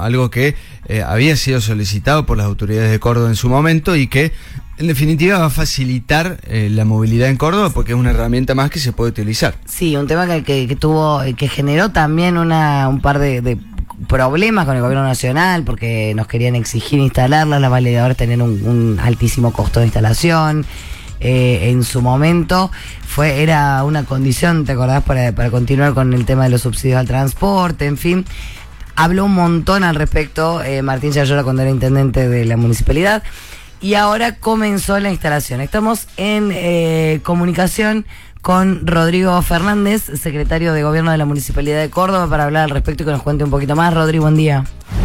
algo que había sido solicitado por las autoridades de Córdoba en su momento y que en definitiva va a facilitar la movilidad en Córdoba porque es una herramienta más que se puede utilizar. Sí, un tema que generó también un par de problemas con el gobierno nacional porque nos querían exigir instalarlas, las validadoras tenían un altísimo costo de instalación. En su momento era una condición, ¿te acordás? Para continuar con el tema de los subsidios al transporte, en fin. Habló un montón al respecto Martín Yayora cuando era intendente de la municipalidad y ahora comenzó la instalación. Estamos en comunicación con Rodrigo Fernández, secretario de Gobierno de la Municipalidad de Córdoba, para hablar al respecto y que nos cuente un poquito más. Rodrigo, buen día.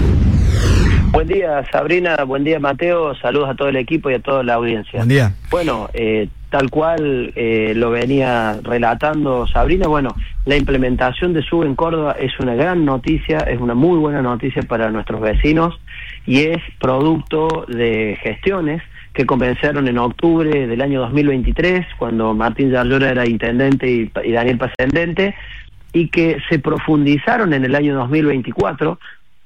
Buen día, Sabrina. Buen día, Mateo. Saludos a todo el equipo y a toda la audiencia. Buen día. Bueno, tal cual lo venía relatando Sabrina, bueno, la implementación de SUBE en Córdoba es una gran noticia, es una muy buena noticia para nuestros vecinos y es producto de gestiones que comenzaron en octubre del año 2023, cuando Martín Yayora era intendente y Daniel Paz intendente, y que se profundizaron en el año 2024,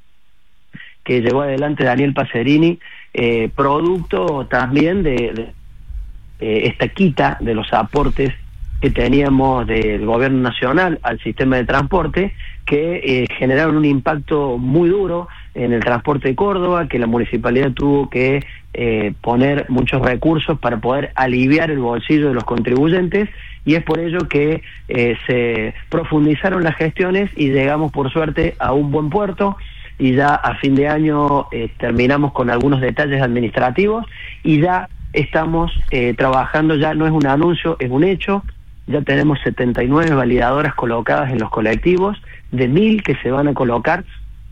que llevó adelante Daniel Pacerini, producto también de esta quita de los aportes que teníamos del gobierno nacional al sistema de transporte, que generaron un impacto muy duro en el transporte de Córdoba, que la municipalidad tuvo que poner muchos recursos para poder aliviar el bolsillo de los contribuyentes, y es por ello que se profundizaron las gestiones y llegamos por suerte a un buen puerto, y ya a fin de año terminamos con algunos detalles administrativos y ya estamos trabajando, ya no es un anuncio, es un hecho. Ya tenemos 79 validadoras colocadas en los colectivos, de 1000 que se van a colocar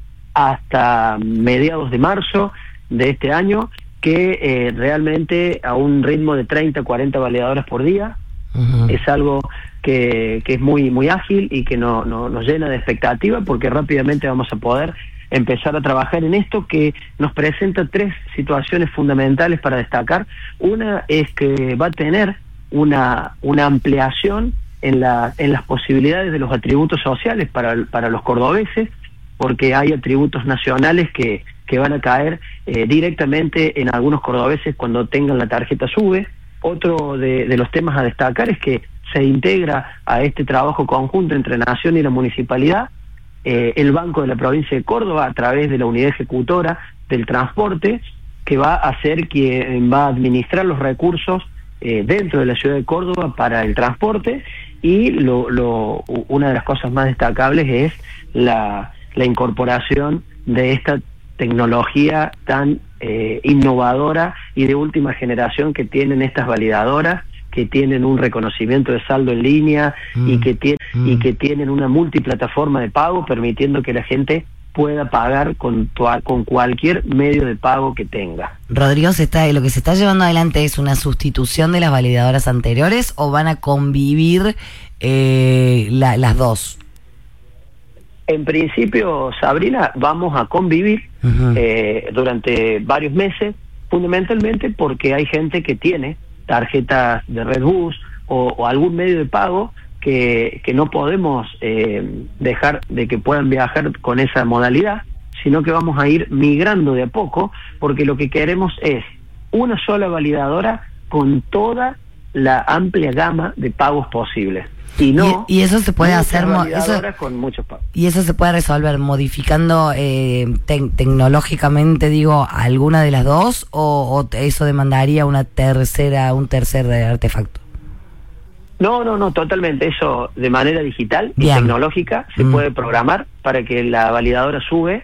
hasta mediados de marzo de este año, que realmente a un ritmo de 30, 40 validadoras por día. Es algo que es muy, muy ágil y que nos llena de expectativa, porque rápidamente vamos a poder empezar a trabajar en esto, que nos presenta 3 situaciones fundamentales para destacar. Una es que va a tener una ampliación en las posibilidades de los atributos sociales para los cordobeses, porque hay atributos nacionales que van a caer directamente en algunos cordobeses cuando tengan la tarjeta SUBE. Otro de los temas a destacar es que se integra a este trabajo conjunto entre Nación y la municipalidad el Banco de la Provincia de Córdoba, a través de la unidad ejecutora del transporte, que va a ser quien va a administrar los recursos dentro de la ciudad de Córdoba para el transporte. Y una de las cosas más destacables es la incorporación de esta tecnología tan innovadora y de última generación que tienen estas validadoras, que tienen un reconocimiento de saldo en línea y que tienen una multiplataforma de pago, permitiendo que la gente pueda pagar con cualquier medio de pago que tenga. Rodrigo, lo que se está llevando adelante es una sustitución de las validadoras anteriores, ¿o van a convivir las dos? En principio, Sabrina, vamos a convivir durante varios meses, fundamentalmente porque hay gente que tiene tarjetas de Redbus o algún medio de pago que no podemos dejar de que puedan viajar con esa modalidad, sino que vamos a ir migrando de a poco, porque lo que queremos es una sola validadora con toda la amplia gama de pagos posibles. Y eso se puede hacer con muchos pagos. Y eso se puede resolver modificando tecnológicamente, alguna de las dos, o eso demandaría un tercer artefacto. No, totalmente. Eso de manera digital y Bien. tecnológica se puede programar para que la validadora SUBE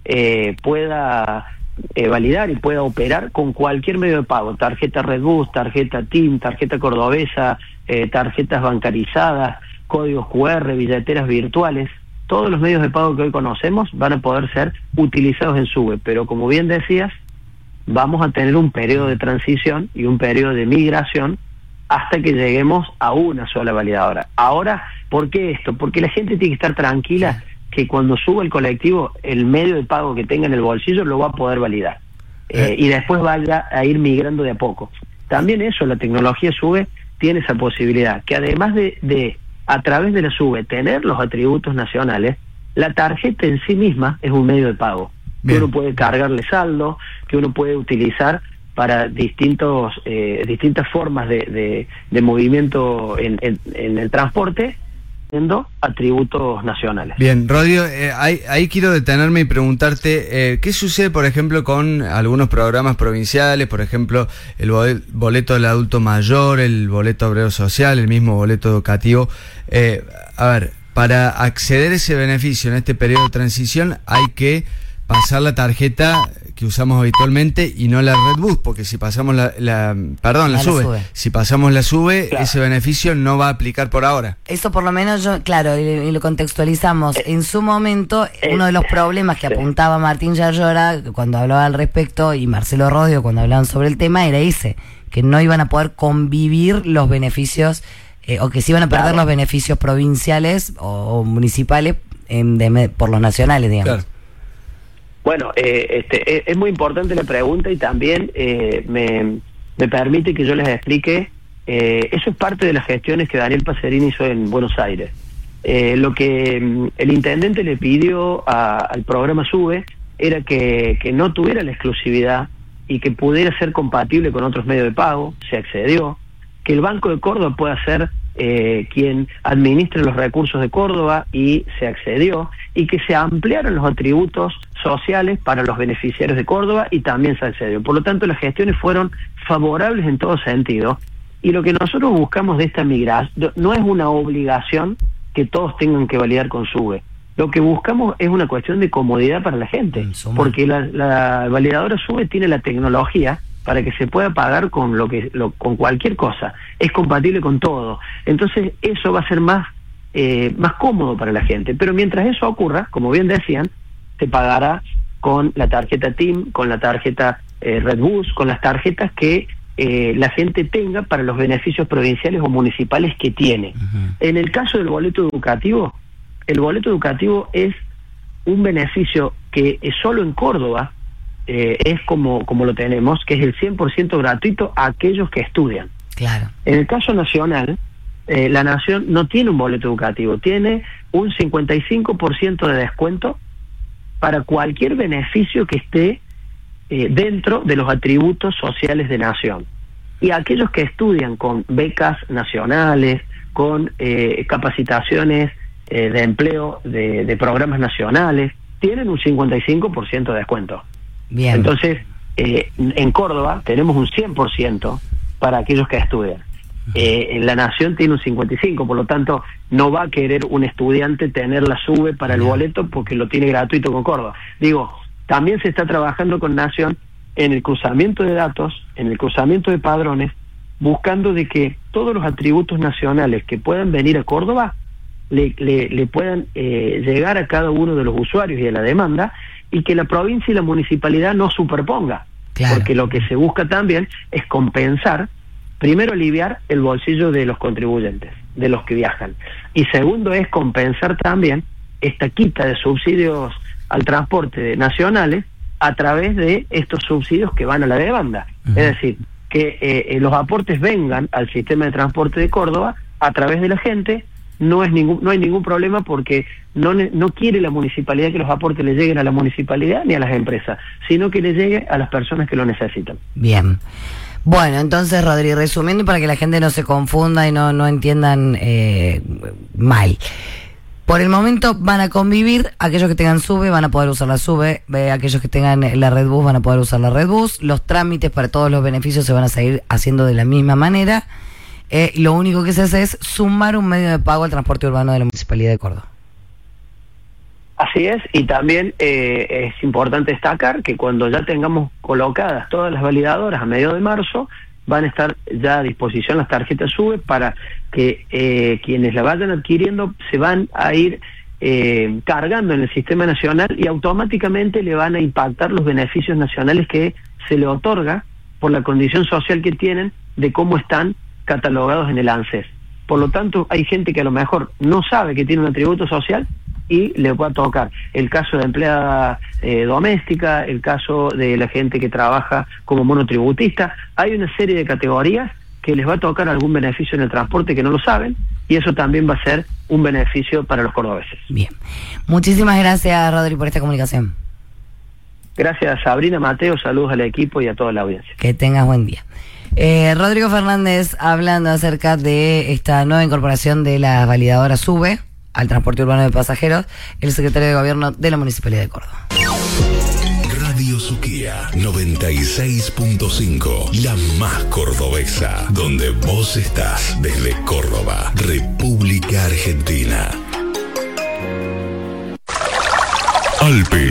pueda validar y pueda operar con cualquier medio de pago: tarjeta Redbus, tarjeta TIM, tarjeta cordobesa, tarjetas bancarizadas, códigos QR, billeteras virtuales. Todos los medios de pago que hoy conocemos van a poder ser utilizados en SUBE, pero como bien decías, vamos a tener un periodo de transición y un periodo de migración hasta que lleguemos a una sola validadora. Ahora, ¿por qué esto? Porque la gente tiene que estar tranquila que cuando suba el colectivo, el medio de pago que tenga en el bolsillo lo va a poder validar. Y después vaya a ir migrando de a poco. También eso, la tecnología SUBE tiene esa posibilidad, que además de a través de la SUBE tener los atributos nacionales, la tarjeta en sí misma es un medio de pago. que uno puede cargarle saldo, que uno puede utilizar para distintas formas de movimiento en el transporte, siendo atributos nacionales. Bien, Rodrigo, ahí quiero detenerme y preguntarte, ¿qué sucede, por ejemplo, con algunos programas provinciales, por ejemplo, el boleto del adulto mayor, el boleto obrero social, el mismo boleto educativo? A ver, para acceder a ese beneficio en este periodo de transición hay que pasar la tarjeta que usamos habitualmente y no la Redbus, porque si pasamos la SUBE. Si pasamos la SUBE, claro, ese beneficio no va a aplicar por ahora. Eso por lo menos claro, y lo contextualizamos. En su momento, uno de los problemas que apuntaba Martín Yarlora cuando hablaba al respecto, y Marcelo Rodio cuando hablaban sobre el tema, era ese, que no iban a poder convivir los beneficios, o que se iban a perder los beneficios provinciales o municipales por los nacionales, digamos. Claro. Bueno, es muy importante la pregunta y también me permite que yo les explique. Eso es parte de las gestiones que Daniel Pacerini hizo en Buenos Aires. Lo que el intendente le pidió al programa SUBE era que no tuviera la exclusividad y que pudiera ser compatible con otros medios de pago. Se accedió. Que el Banco de Córdoba pueda ser quien administre los recursos de Córdoba, y se accedió, y que se ampliaran los atributos sociales para los beneficiarios de Córdoba, y también se accedió. Por lo tanto, las gestiones fueron favorables en todo sentido, y lo que nosotros buscamos de esta migración no es una obligación que todos tengan que validar con SUBE. Lo que buscamos es una cuestión de comodidad para la gente, porque la validadora SUBE tiene la tecnología para que se pueda pagar con con cualquier cosa, es compatible con todo. Entonces eso va a ser más cómodo para la gente. Pero mientras eso ocurra, como bien decían, se pagará con la tarjeta TIM, con la tarjeta Redbus, con las tarjetas que la gente tenga para los beneficios provinciales o municipales que tiene. En el caso del boleto educativo, el boleto educativo es un beneficio que solo en Córdoba es como lo tenemos, que es el 100% gratuito a aquellos que estudian. Claro. En el caso nacional, la Nación no tiene un boleto educativo, tiene un 55% de descuento para cualquier beneficio que esté dentro de los atributos sociales de Nación. Y aquellos que estudian con becas nacionales, con capacitaciones de empleo de programas nacionales, tienen un 55% de descuento. Bien. Entonces, en Córdoba tenemos un 100% para aquellos que estudian. La Nación tiene un 55%, por lo tanto, no va a querer un estudiante tener la SUBE para el boleto porque lo tiene gratuito con Córdoba. Digo, también se está trabajando con Nación en el cruzamiento de datos, en el cruzamiento de padrones, buscando de que todos los atributos nacionales que puedan venir a Córdoba le puedan llegar a cada uno de los usuarios y a la demanda, y que la provincia y la municipalidad no superponga. Claro. Porque lo que se busca también es compensar, primero aliviar el bolsillo de los contribuyentes, de los que viajan, y segundo es compensar también esta quita de subsidios al transporte nacionales a través de estos subsidios que van a la demanda. Es decir, que los aportes vengan al sistema de transporte de Córdoba a través de la gente. No hay ningún problema, porque no quiere la municipalidad que los aportes le lleguen a la municipalidad ni a las empresas, sino que le llegue a las personas que lo necesitan. Bien. Bueno, entonces, Rodri, resumiendo, para que la gente no se confunda y no entiendan mal. Por el momento van a convivir, aquellos que tengan SUBE van a poder usar la SUBE, aquellos que tengan la Redbus van a poder usar la Redbus, los trámites para todos los beneficios se van a seguir haciendo de la misma manera. Lo único que se hace es sumar un medio de pago al transporte urbano de la Municipalidad de Córdoba. Así es, y también es importante destacar que cuando ya tengamos colocadas todas las validadoras a mediados de marzo, van a estar ya a disposición las tarjetas SUBE para que quienes la vayan adquiriendo se van a ir cargando en el sistema nacional, y automáticamente le van a impactar los beneficios nacionales que se le otorga por la condición social que tienen, de cómo están catalogados en el ANSES. Por lo tanto, hay gente que a lo mejor no sabe que tiene un atributo social y le va a tocar el caso de empleada doméstica, el caso de la gente que trabaja como monotributista. Hay una serie de categorías que les va a tocar algún beneficio en el transporte que no lo saben, y eso también va a ser un beneficio para los cordobeses. Bien. Muchísimas gracias, Rodri, por esta comunicación. Gracias Sabrina, Mateo, saludos al equipo y a toda la audiencia. Que tengas buen día. Rodrigo Fernández, hablando acerca de esta nueva incorporación de las validadoras SUBE al transporte urbano de pasajeros, el secretario de Gobierno de la Municipalidad de Córdoba. Radio Suquía 96.5, la más cordobesa, donde vos estás desde Córdoba, República Argentina. Alpe